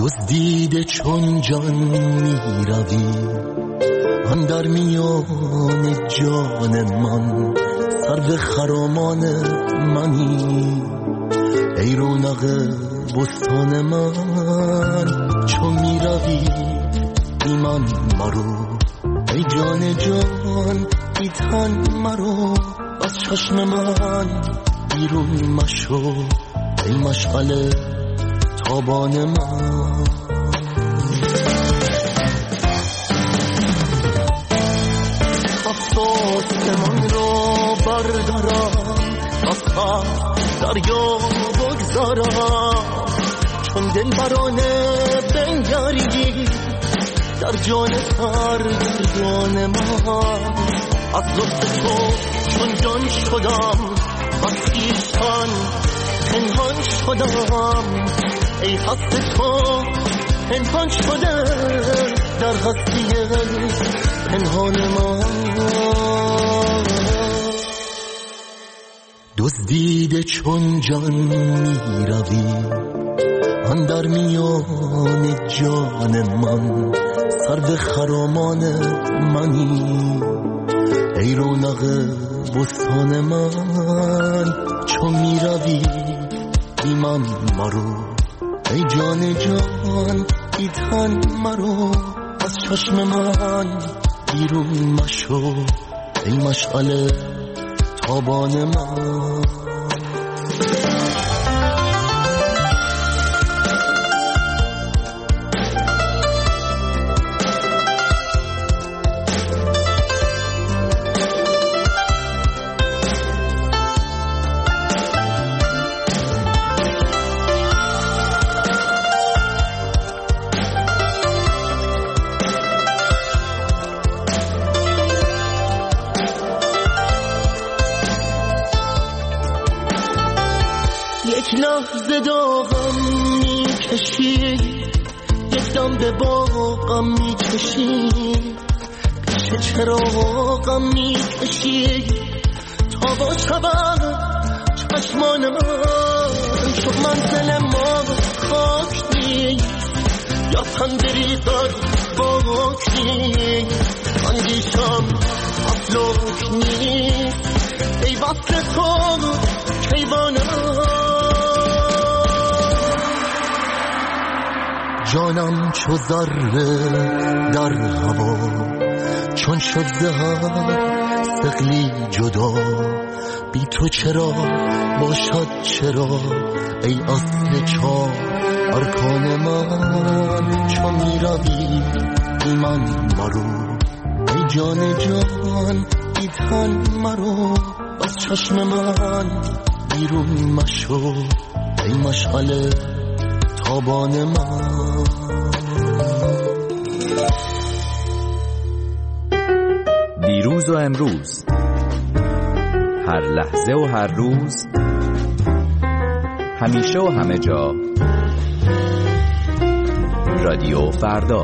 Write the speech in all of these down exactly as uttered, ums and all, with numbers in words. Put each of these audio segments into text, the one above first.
دزدیده چون جان می روی اندر میان جان من، سرو خرامان منی ای رونق بستان من. چون می روی بی من مرو ای جان جان، بی تن مرو از چشم من بیرون مشو ای مشعل تابان من. افسوس من را بردارم از خط دریا بگذارم، چون دل برانه بنگری در جان سرگردان من. از لطف تو چون جان شدم و خویشتن پنهان شدم، ای هست تو پنهان شده در هستی پنهان من. دزدیده چون جان می روی اندر میان جان من، سرو خرامان منی ای رونق بستان من. چون می روی بی من مرو ای جان جان، بی تن مرو از چشم من بیرون مشو ای مشعل تابان من. یک لحظه داغم میکشی، یک دم به باغم میکشی، پیش چراغم میکشی تا با شبم چشمان من. چون منزل ما خاک نیست یا تندری در باک نیست، اندیشم افلاک نیست ای وصل تو کیوانم. جانم چو ذره در هوا، چون شد زهر ثقلی جدا. بی تو چرا باشد چرا ای اصل چار ارکان من. چون می روی بی من مرو ای جان جان، بی تن مرو از چشم من بیرون مشو ای مشعل تابان من. دیروز و امروز، هر لحظه و هر روز، همیشه و همه جا، رادیو فردا.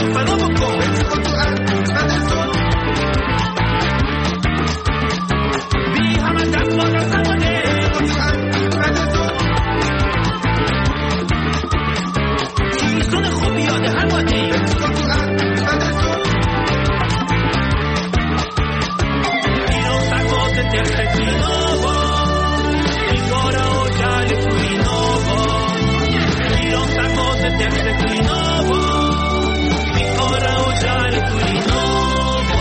فنا بکن بی همه دست با دست همانه چیزون خوب یاده همانه بیرون سکات تخت نوبا بیگاره و جل توی نوبا بیرون سکات تخت نوبا بیگاره و جل توی نوبا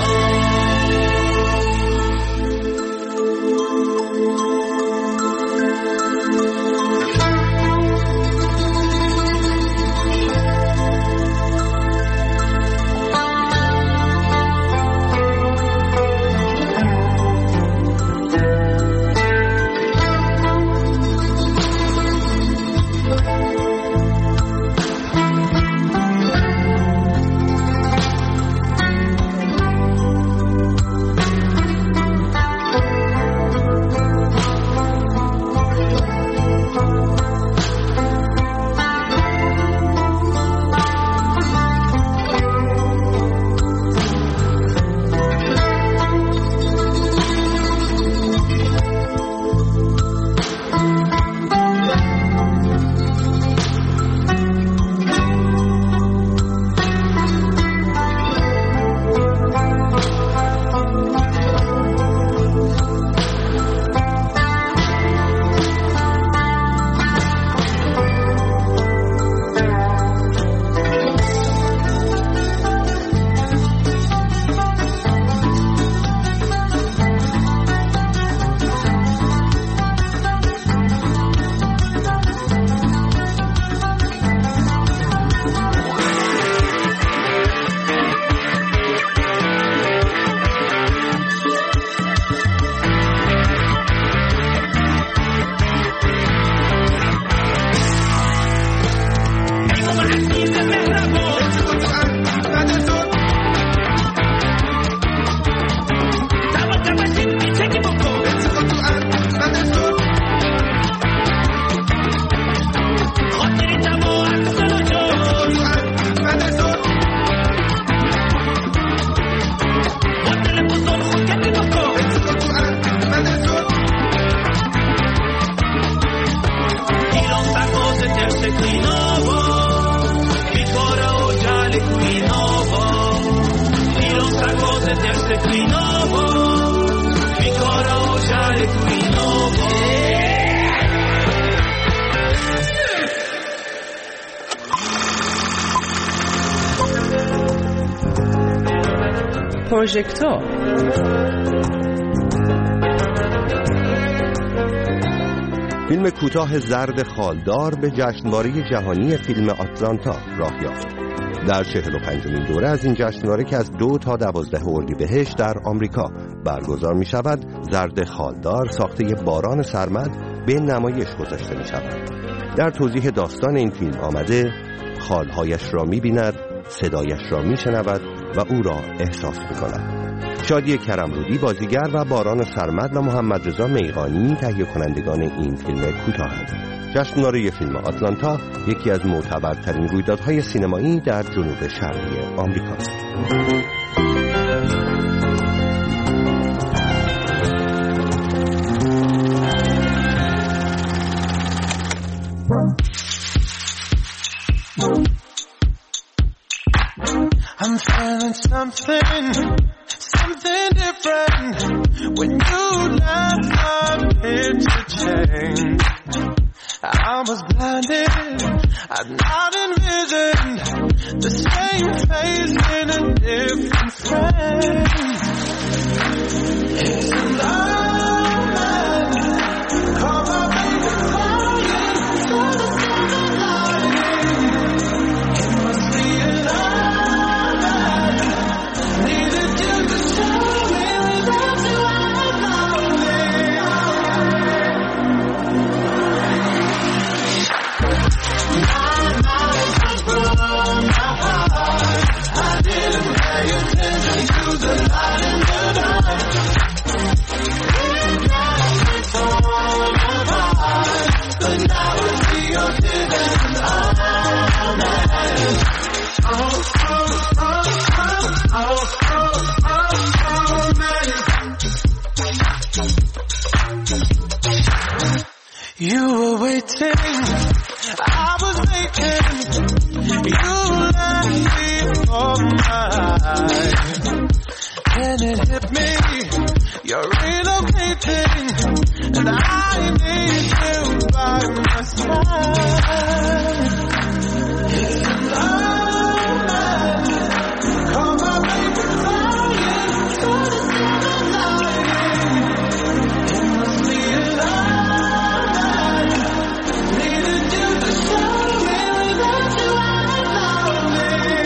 پروژکتور فیلم کوتاه زرد خالدار به جشنواره جهانی فیلم آتلانتا راه یافت. در چهل و پنجمین دوره از این جشنواره که از دو تا دوازده اردیبهشت در آمریکا برگزار می شود، زرد خالدار ساخته باران سرمد به نمایش گذاشته می شود. در توضیح داستان این فیلم آمده خالهایش را می بیند، صدایش را می شنود و او را احساس می کند. شادی کرمرودی بازیگر و باران سرمد و محمد رضا میغانی تهیه کنندگان این فیلم کوتاهند. جشنواره فیلم آتلانتا یکی از معتبرترین رویدادهای سینمایی در جنوب شرقی آمریکاست. I'm feeling something, something different. When you left, my picture changed. I was blinded, I'd not envisioned the same face in a different frame. It's a moment, call my baby crying for the silver lining. It must be a love, needed you to show me without you I'm lonely. My mind was broken, my heart, I didn't pay attention to the light in the dark. It got me torn apart, but now I see your tears and I'm mad. Oh, oh, oh. You were waiting, I was waiting. You left me for mine. Then it hit me, you're relocating, and I need you by my side. It's love, call my baby crying, try to stop the lying. It must be love, needed you to show me without you I'm lonely.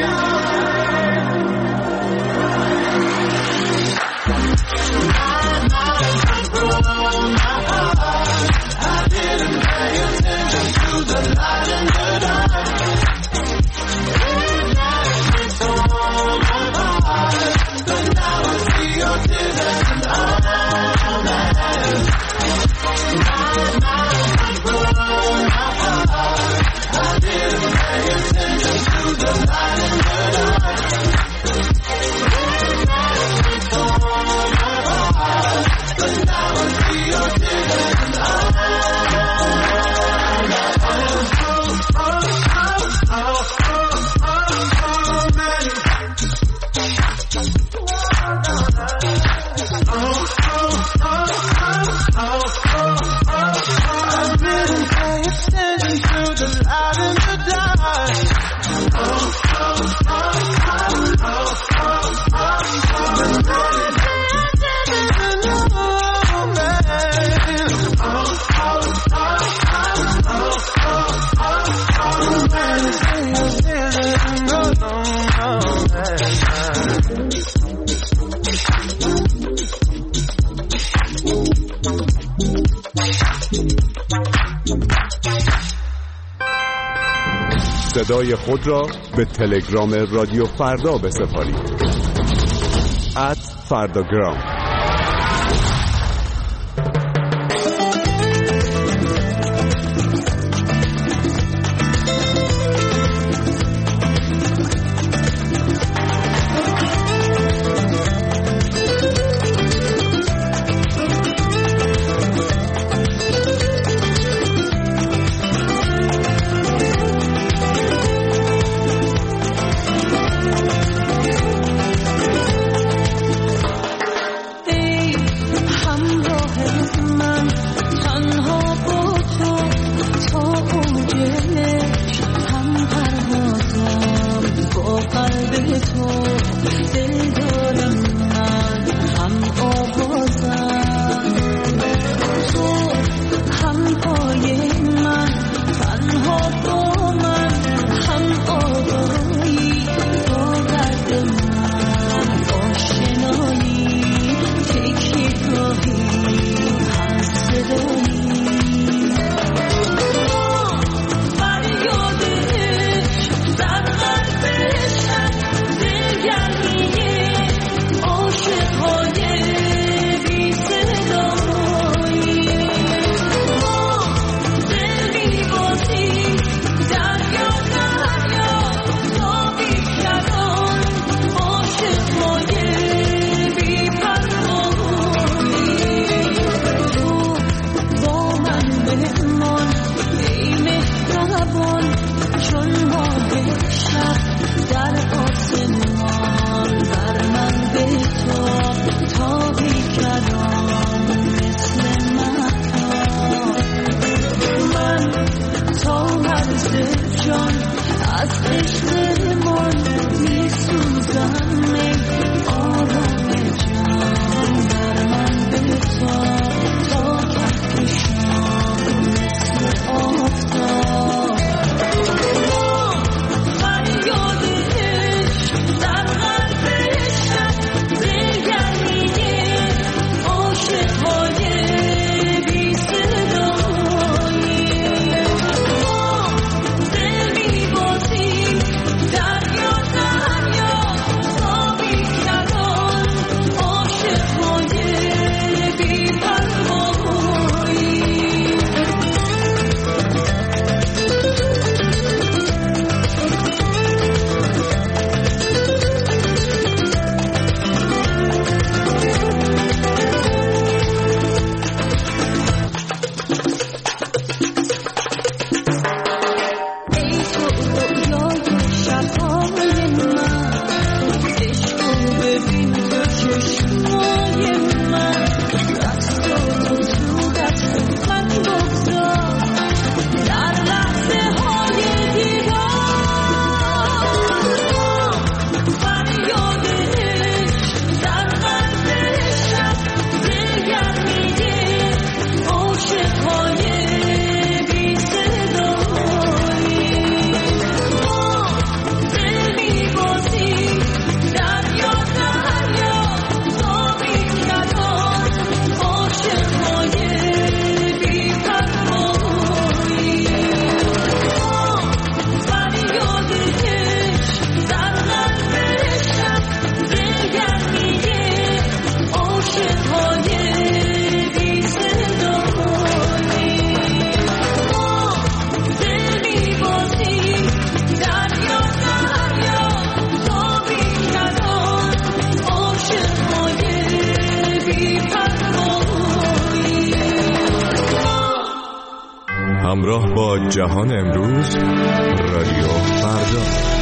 My mind was blown, my heart, I didn't pay attention to the light in the dark. It left me torn apart, but now I see your tears and all that. My mind was blown, my heart, I didn't pay attention to the light in the dark. It left me torn apart, but now I see your tears and all I didn't pay attention to the light in the dark. صدای خود را به تلگرام رادیو فردا بسپارید. ات فرداگرام. Yeah. همراه با جهان امروز، رادیو فردا.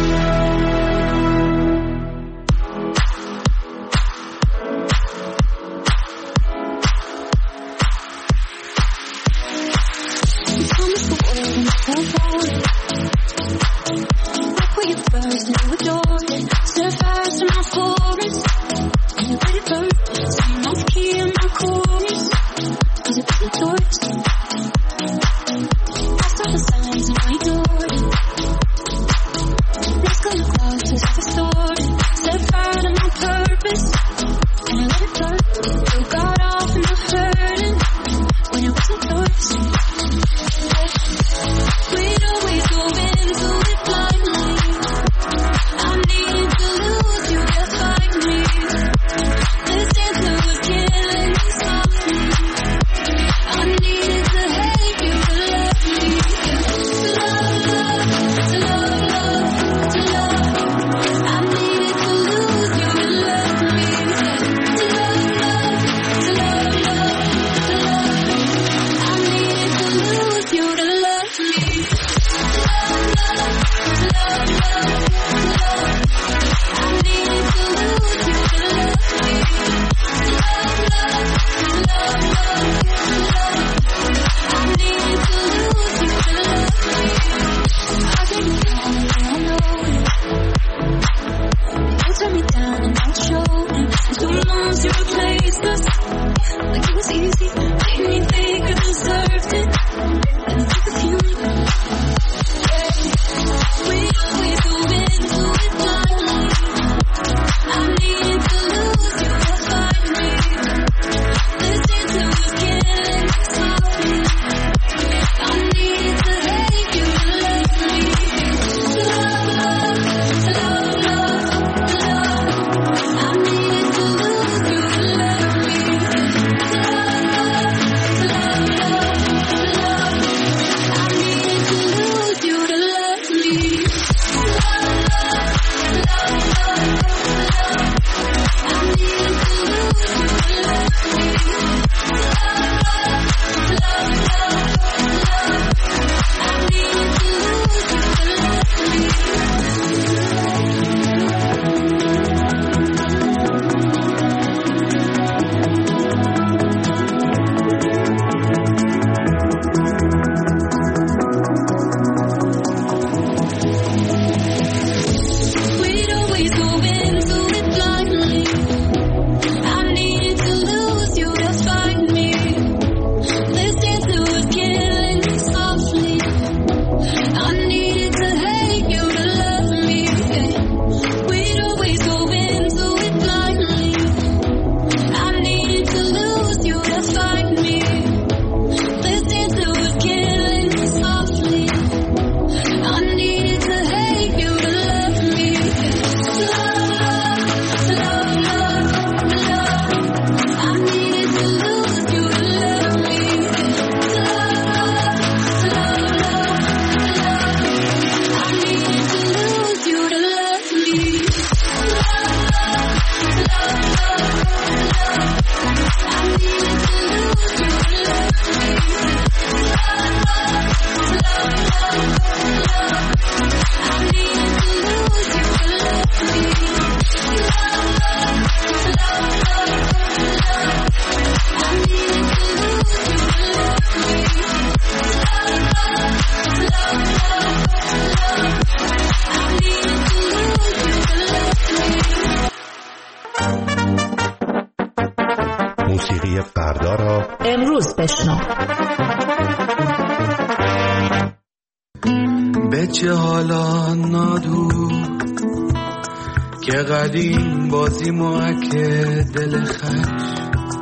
موسیقی فردا را امروز بشنو. به چه حالا نادو که قدیم بازی موکه دل خش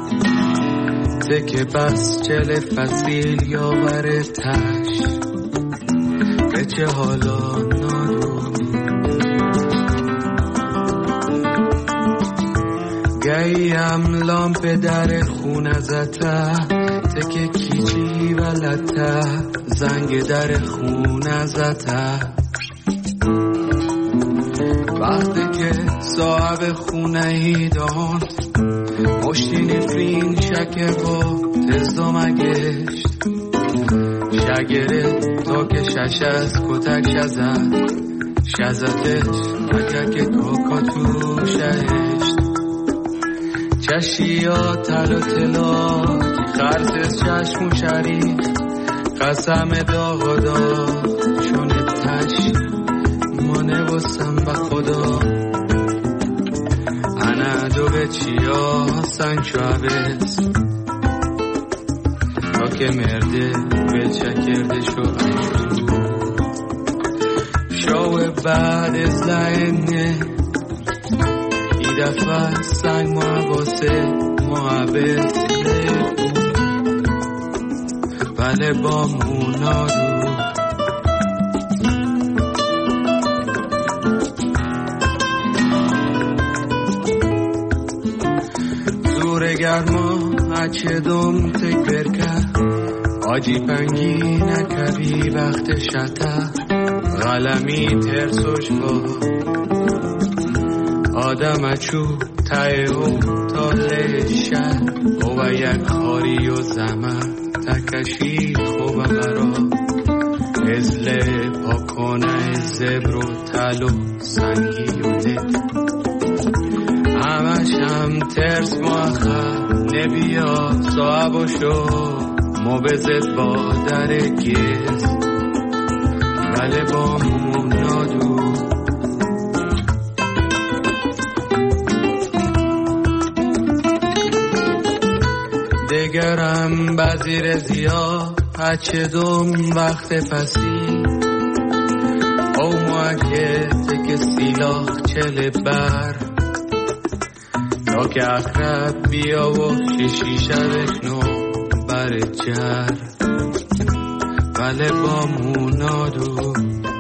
تکه بس چل فصیل یا بر تش. به چه حالا نادو گیم لامپ در خونه زته تکه کیچی ولته زنگ در خونه زته وقتی که صاحب خونه ای دان مشتی نفرین شکر با تزدامه گشت لگره تا که شش از کتک شزد شزدش اگر که کاکا تو شهشت چشی ها تل و تلا خرس چشم و شریف قسم داغ و داغ چون تش مانه بسم به خدا انا دو به چیا سنگ شو عوض تا که مرده به چکرده شو شو بعد از لعنه ای دفعه سنگ محباسه محبت بله با مونادو زور گرما اچه دوم تک برکه آجی پنگی نکبی وقت شته غلمی ترسوش با آدم اچو تای او تاله شد او و یک خاری و زمن تکشی خوب برا ازله پاکانه زبر و تل و سنگی و دل همش هم ترس مؤخر نبیا صاحب و شو مبزد با در گیز بله با مونادو دگرم بزیر زیا پچه دوم وقت پسی او موکه تک سیلاخ چل بر تا که اخرب بیا و ششی شبش نو بر جر بله با مونادو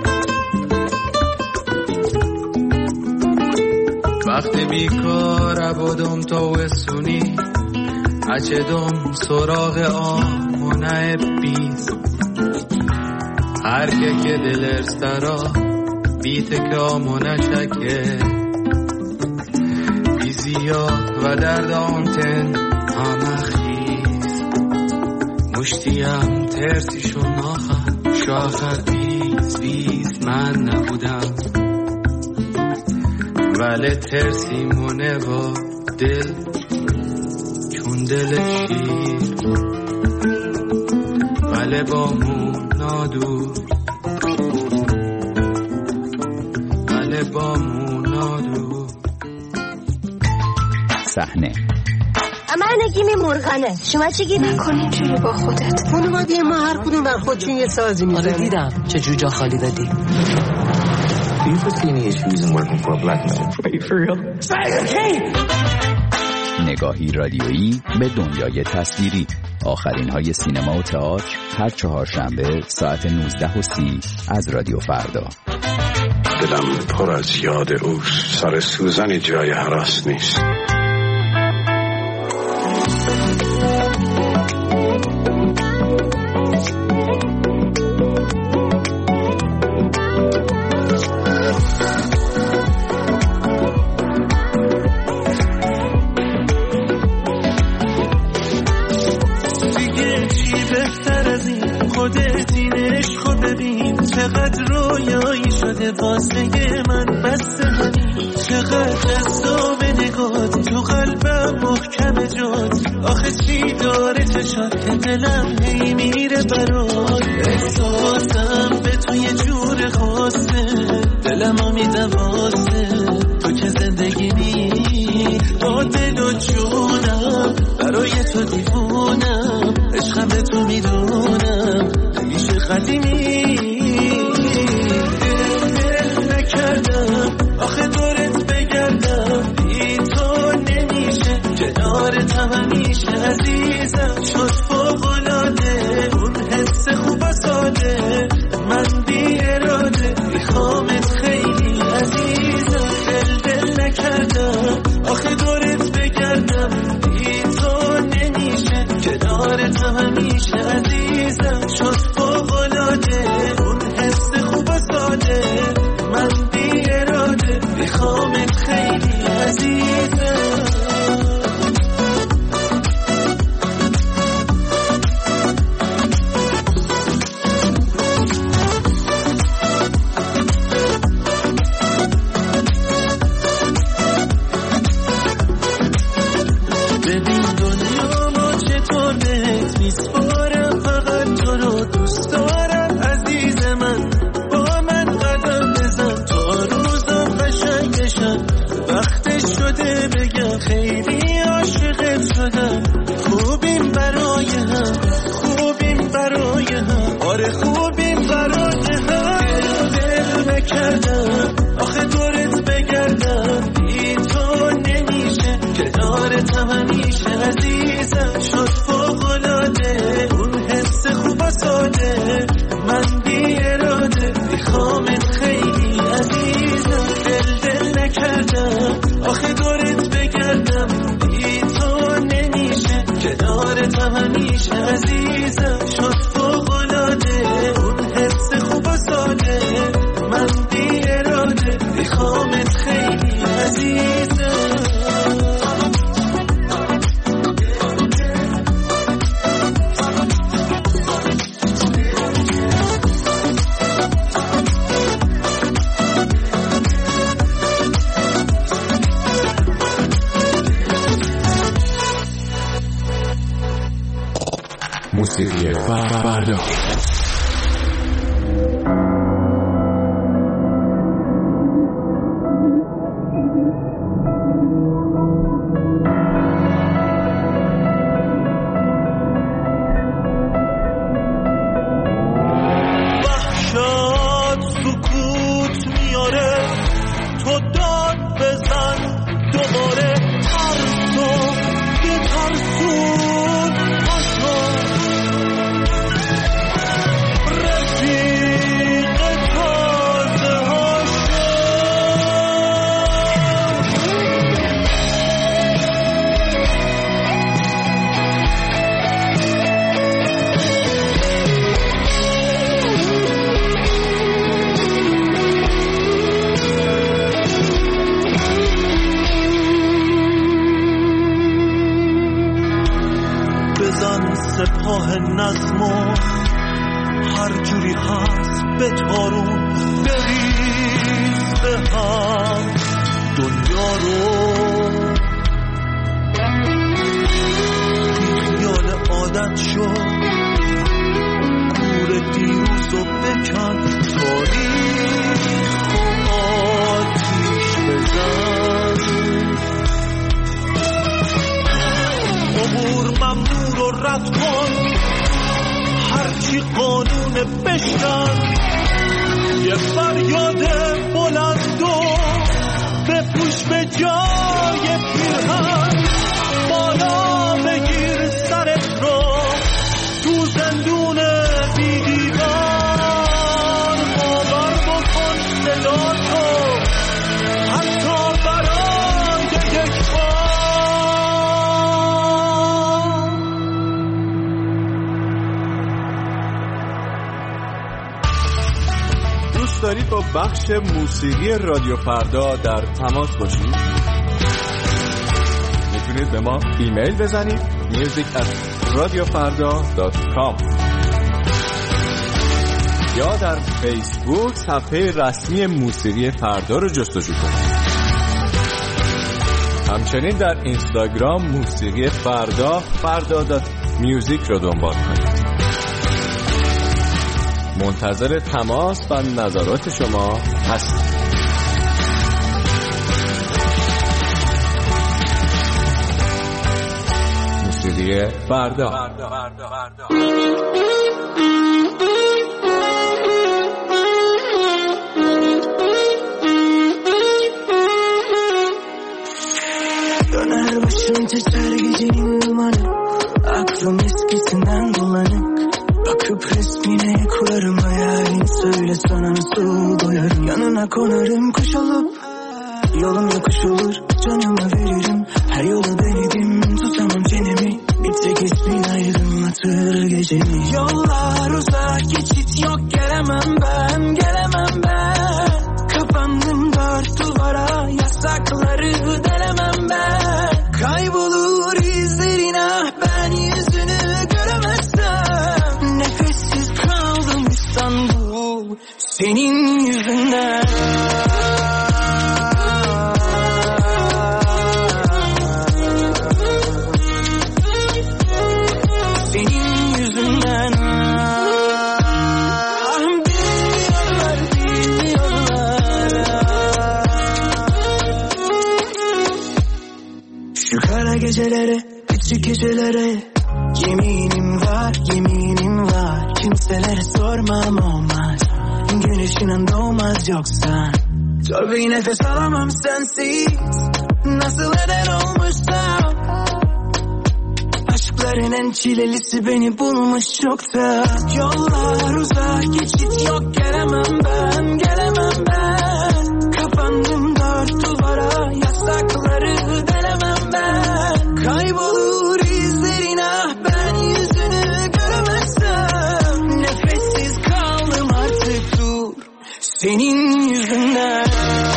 وقت بیکار بودم تا وسونی اچه دوم سراغ آمونه بیز هر که که دل ارسترا بیت که آمونه شکه بیزیا و درد آنتن آمخیز مشتیم ترسیشون آخر شاخر بیز بیز من نبودم ولی ترسیمونه با دل دل شیر ولی با مونادو ولی با مونادو صحنه من نگیم مرغنه شما چی گیر نکنی جوری با خودت اونو باید یه ما هر کدوم بر خودشون یه سازی میزنه. آره دیدم چه جو جا خالی دادی. Do you foresee any issues in working for a black man? Are you for real? Say the key! نگاهی رادیویی به دنیای تصویری. آخرین های سینما و تئاتر هر چهارشنبه ساعت نوزده و سی از رادیو فردا. دلم پر از یاد اوست، سر سوزنی جای هراس نیست. چقدر رویایی شده واسه من بسته همین چقدر جذاب نگات تو قلبم محکم جات آخه چی داره چشات که دلم هی میره برات احساسم به تو یه جور خاصه دلمو میده واسه تو که زندگی نی با دل و جونم برای تو دیوونم عشقم به تو میدونم همیشه قدیمی آخه دورت بگردم بی تو نمیشه کنارتم همیشه عزیزم شد فوق‌العاده اون حس خوب و ساده من بی اراده میخوامت خیلی عزیزم دل دل نکردم آخه دورت بگردم بی تو نمیشه کنارتم همیشه عزیزم شد فوق‌العاده اون حس خوب و ساده من بی اراده میخوامت خیلی عزیزم اومده بگم خیلی عاشقت شدم. خوبیم برای هم، خوبیم برای هم، آره خوبیم برای هم. دل نکردم آخه دورت بگردم، بی تو نمیشه کنارتم همیشه عزیزم. شد فوق‌العاده اون حس خوب و ساده، من بی اراده میخوامت خیلی عزیزم. دل دل نکردم آخه دورت بگردم، بی تو نمیشه کنارتم همیشه عزیزم. شد فوق‌العاده اون حس خوب و ساده، من بی اراده میخوامت خیلی عزیزم. موسیقی فردا. سپاه نظمو هر جوری هست به تارون بریز به هم دنیا رو. خیال عادت شد نور دیروز رو بکن، تاریخ و آتیش بزن. امور ممنون رو رد کن، هرچی قانون بشکن. یه فریاد بلند و بپوش به جای پیرهن، بالا بگیر سرت رو تو زندون بیدیدار. باور بکن صداتو حتی برای یک بار. دوست دارید با بخش موسیقی رادیو فردا در تماس باشید؟ میتونید به ما ایمیل بزنید music at radiofarda dot com یا در فیسبوک صفحه رسمی موسیقی فردا رو جستجو کنید. همچنین در اینستاگرام موسیقی فردا فردا دات میوزیک رو دنبال کنید. منتظر تماس و نظرات شما هستم. موسیقی فردا. Döner başım titrer gecenin dumanı, aklım eskisinden bulanık. Bakıp resmine kurarım hayalin, söyle sana nasıl doyarım. Yanına konarım kuş olup, yolum yokuş olur, canımı veririm. Her yolu denedim, tutamam çenemi, bir tek ismin aydınlatır gecemi. Yollar uzak, geçit yok, gelemem ben, gelemem ben. Kapandım dört duvara, yasakları delemem ben. Kaybolur izlerin, ah ben yüzünü göremezsem. Nefessiz kaldım İstanbul, senin yüzünden. Şu kara gecelere, küçük gecelere yeminim var, yeminim var. Kimselere sormam olmaz, gün ışığından doğmaz yoksa. Zor bir nefes alamam sensiz, nasıl eder olmuşsam. Aşkların en çilelisi beni bulmuş çokta. Yollar uzak, geçit yok, gelemem ben, gelemem ben. Kapandım dört duvara, yasakları delemem ben. Kaybolur izlerin, ah ben yüzünü göremezsem. Nefessiz kaldım artık, dur senin yüzünden.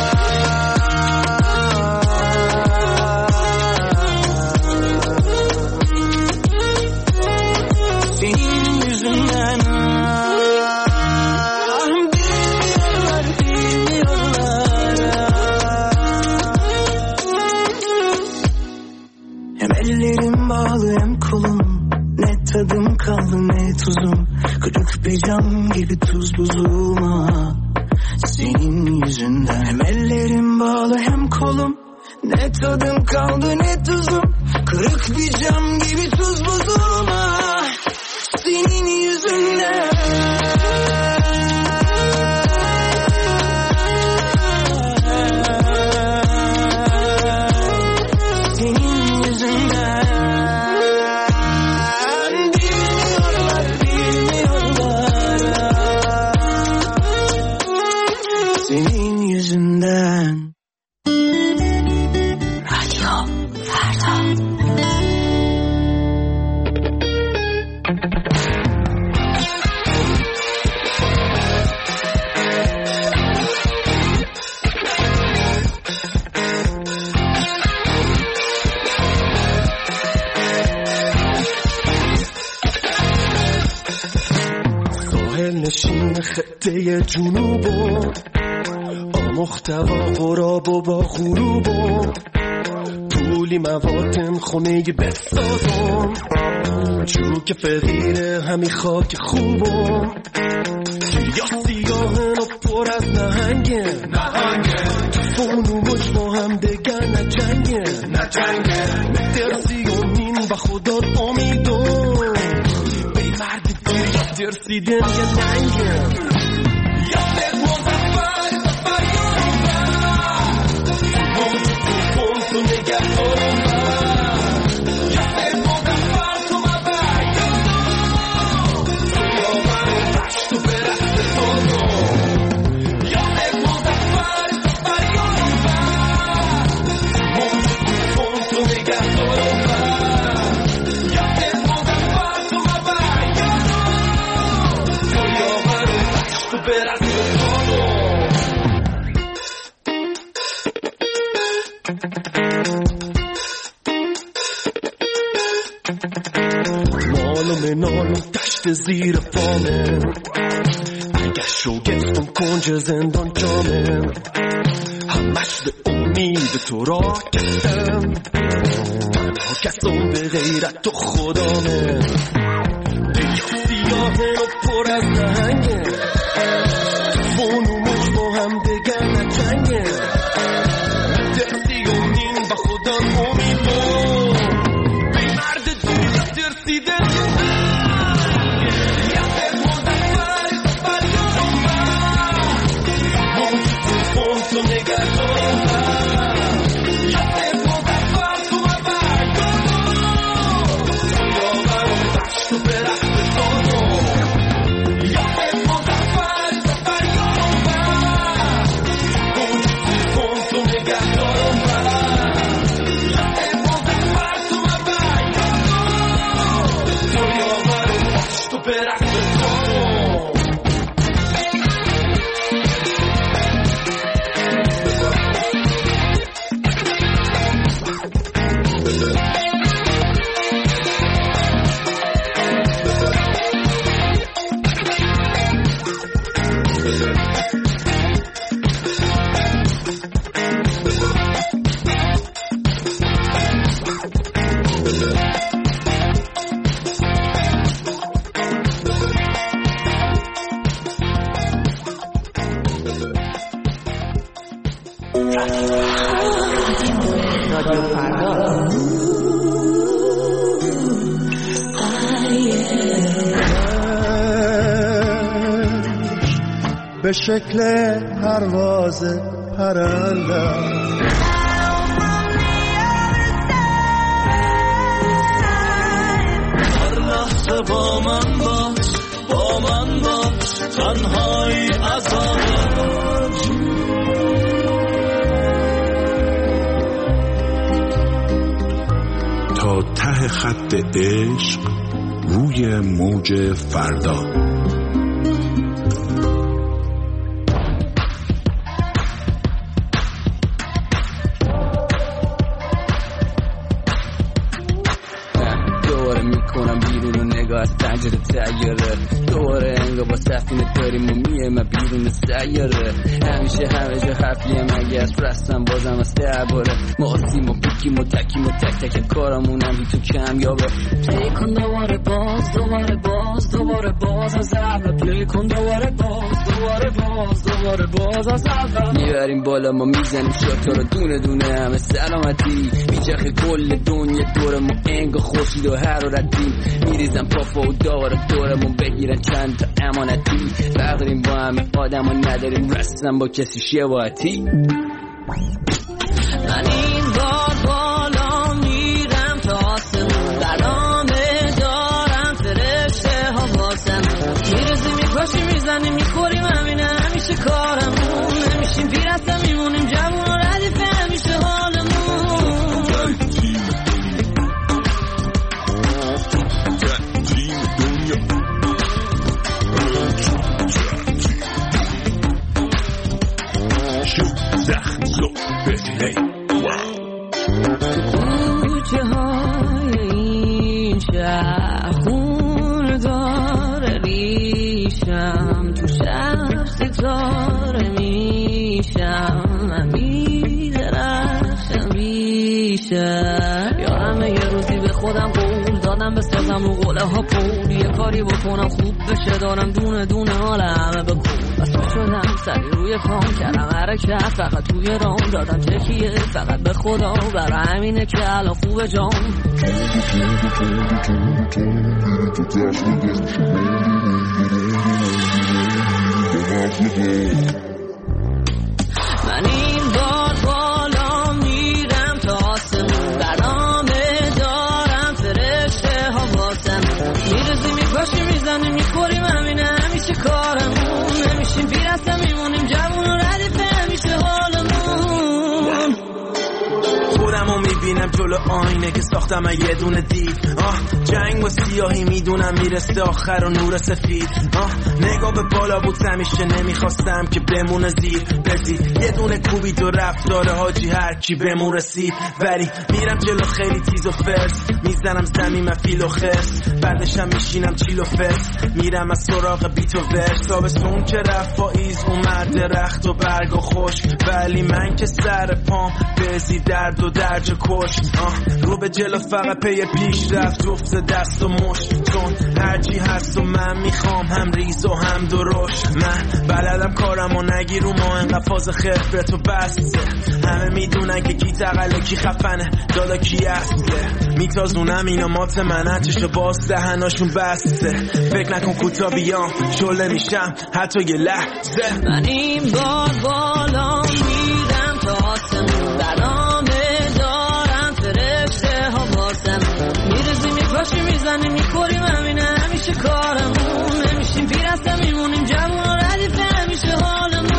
Tadım kaldı ne tuzum, kırık bir cam gibi tuz buzuma. Senin yüzünden hem ellerim bağlı hem kolum. Ne tadım kaldı ne tuzum, kırık bir cam gibi tuz buzuma. Senin yüzünden. خطه جنوب و آمختوا غراب و با غروب و طولی مواتن خونه بسازم چون که فقیر همی خاک خوب و یا سیاهن و پر از نهنگن فون و مج با هم بگن نجنگن ترسی و نین و خدا امیدون بی مرد دیر یا ترسیدن یا ننگن زیر پامه اگه شگفتم کنج زندان جامه همش به امید تو را کردم تنها کسم به غیرت تو خدامه دیگه سیاهه و پر از نهنگه فون و مش با هم دگر نجنگه ترسی و نین و خدا امیدون بی مرد دنیا ترسیده Yeah. فردا به شکل پرواز پرنده هر لحظه با من باش با من باش تنهایی عذابش تا ته خط عشق روی موج فردا از پنجره تیاره دوباره انگار با سفینه داریم و میه من بیرون سیاره همیشه همه جا حرفیه مگه از رستم بازم از درباره ما آسیم و بیکیم و تکیم و تک تک کارمونم بی تو کمیابه پلی کن دوباره باز دوباره باز دوباره باز از اول پلی کن دوباره باز دوباره باز دوباره باز از اول میبریم بالا ما میزنیم شاتا رو دونه دونه همه سلامتی میچخه کل دنیا دور ما انگار خورشید و حرارتی میریزم پافا و داره دورمون بگیرن چند تا امانتی بقدریم با همه آدم ها نداریم رستم با کسی شباهتی من این بار بالا میرم تا آسمون برنامه دارم فرشته ها واسم میرزی میپاشی میزنی میخوریم همینه همیشه کارمون نمیشیم پیرسته میمونیم جوون و ردیفه همیشه حالمون کوچه های این شهر خون داره ریشم تو شهر ستاره میشم من میدرخشم بیشم یادم یه روزی به خودم قول دادم بسازم رو قوله ها پول یه کاری بکنم خوب بشه دارم دونه دونه حال همه بکن بس شدم سری روی پام کردم حرکت فقط توی رام دادم تکیه فقط به خدا برای همینه که الان خوبه جام من این بار بالا میرم تا آسمون برنامه دارم فرشته ها واسم میرزی میپاشی میزنی میخوریم همینه همیشه کارمون نمیشیم پیرسته میمونیم جوون و ردیفه همیشه حالمون خودمو میبینم جلو آینه که ساختم یه دونه دید آه جنگ و سیاهی میدونم میرسه آخر و نور سفید آه نگاه به بالا بود همیشه نمیخواستم که بمونه زیر بزید یه دونه کوبید و رفت داره حاجی هر کی بمون رسید ولی میرم جلو خیلی تیز و فرس میزنم زمین من فیل و خرس بعدشم میشینم چیل و فرس میرم از سراغ بیت و ورس تابستون که رفت پاییز اومد درخت و برگ و خشک ولی من که سر پام بزی درد و درج کش آه رو به جلو فقط پی پیش رفت جفت دست و مشت چون هرچی هست و من میخوام هم ریز و هم درشت من بلدم کارم و نگی رو ما انقدر فاز خفرت و بسته همه میدونن که کی تقله کی خفنه دادا کی هسته میتازونم اینا مات منن چشو باز دهناشون بسته فکر نکن کوتا بیام شله میشم حتی یه لحظه من این بار بالا میرم تا آسمون برنامه دارم فرشته ها واسم میرزی میپاشی میزنی میخوریم همینه همیشه کارمون نمیشیم پیرسته میمونیم جوون و ردیفه همیشه حالمون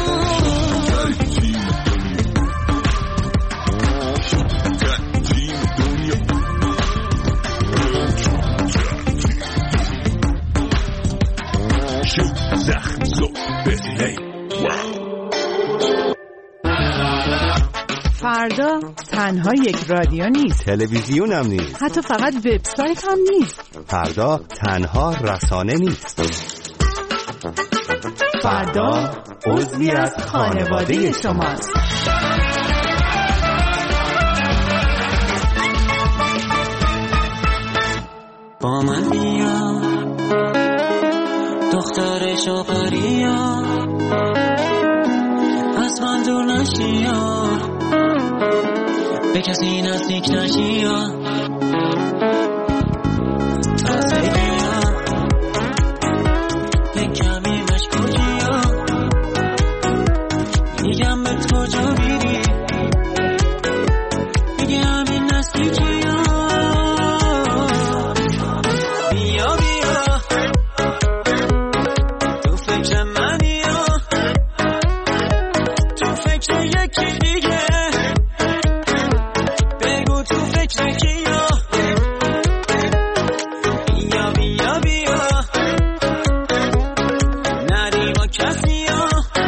فردا تنها یک رادیو نیست، تلویزیون هم نیست، حتی فقط وبسایت هم نیست. فردا تنها رسانه نیست. فردا عضوی از خانواده شماست. با من بیا دختر شوقریا از من دور نشیا به کسی نزدیک نشی یا تازگی یا یک کمی مشکوکی یا میگم به کجا میری میگه همین نزدیکی یا بیا بیا تو فکر منی یا تو فکر یکی دیگه بگو تو فکر کی یا بیا بیا بیا نری با کسی یا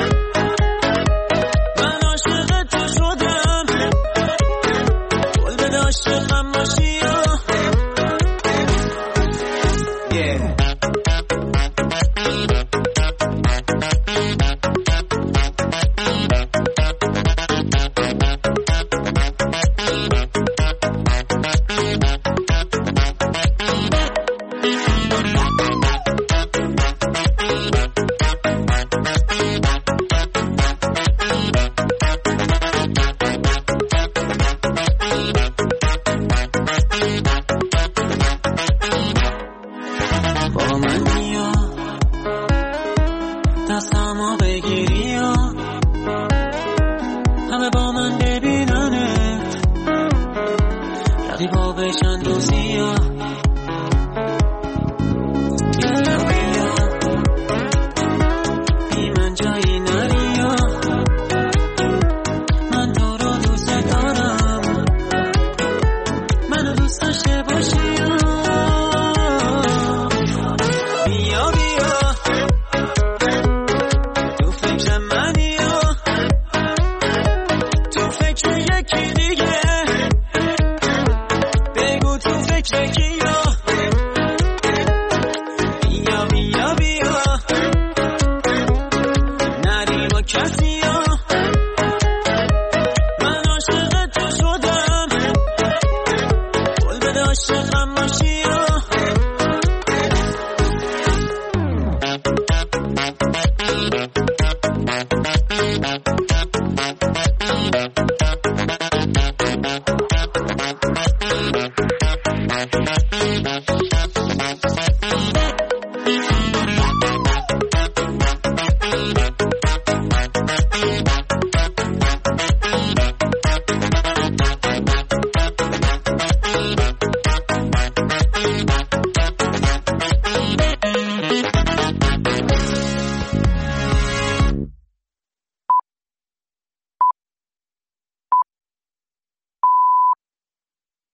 من عاشق تو شدم قول بده عاشقم باشی یا yeah. با من بیا دستمو بگیری یا همه با من ببیننت رقیبا بشن دوزی یا بیا بیا بی من جایی نری یا من تو رو دوست دارم منو دوست داشته باشی یا بیا بیا تو فکر منی یا تو فکر یکی دیگه بگو تو فکر کی